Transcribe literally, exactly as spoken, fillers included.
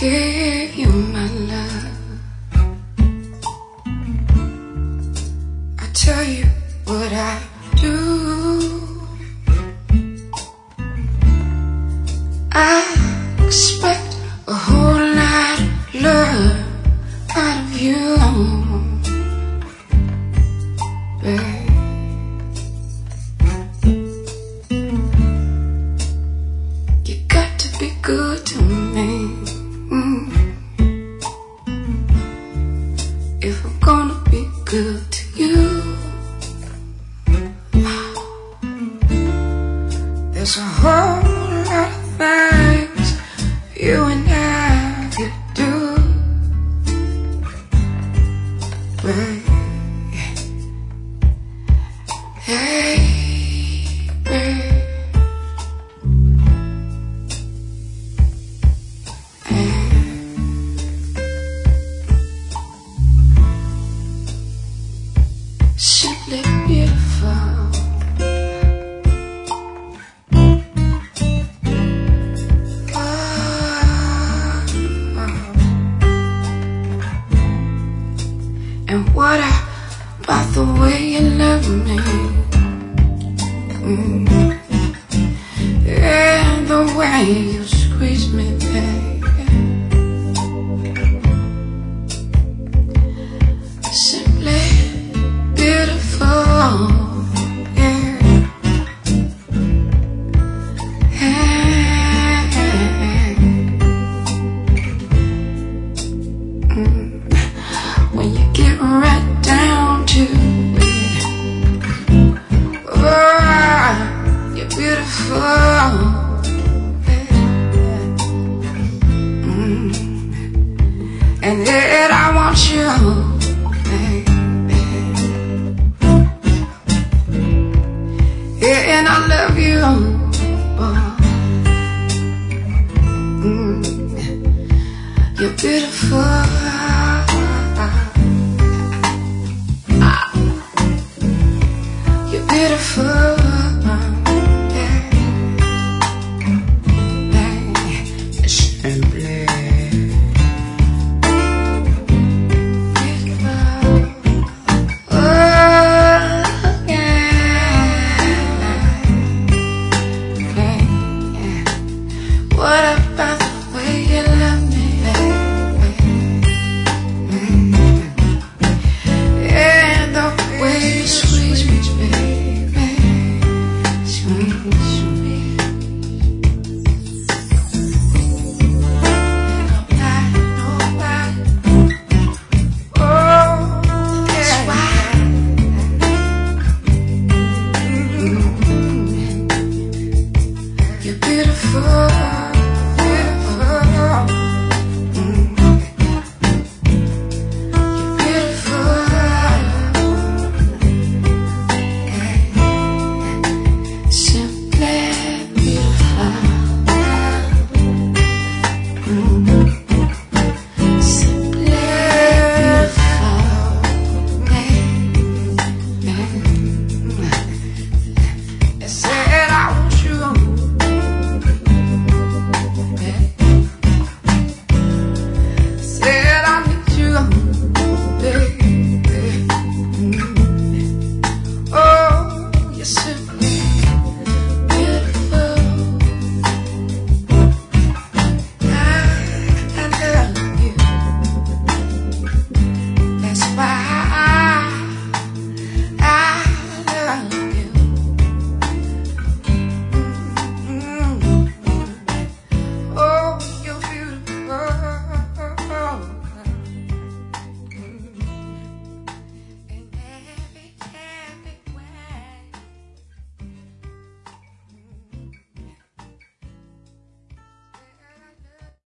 give you my love. I tell you what I do. I expect a whole lot of love out of you, babe. You got to be good to me. Mm. If I'm gonna be good to you, there's a whole lot of things you and I could do, babe. Hey, babe. Simply beautiful. Oh, oh. And what about the way you love me? Mm. And the way you squeeze me, babe. Simply beautiful, yeah. Hey. Mm. When you get right down to it, oh, you're beautiful, yeah. Mm. And yet I want you, yeah, and I love you, boy. Mm. You're beautiful.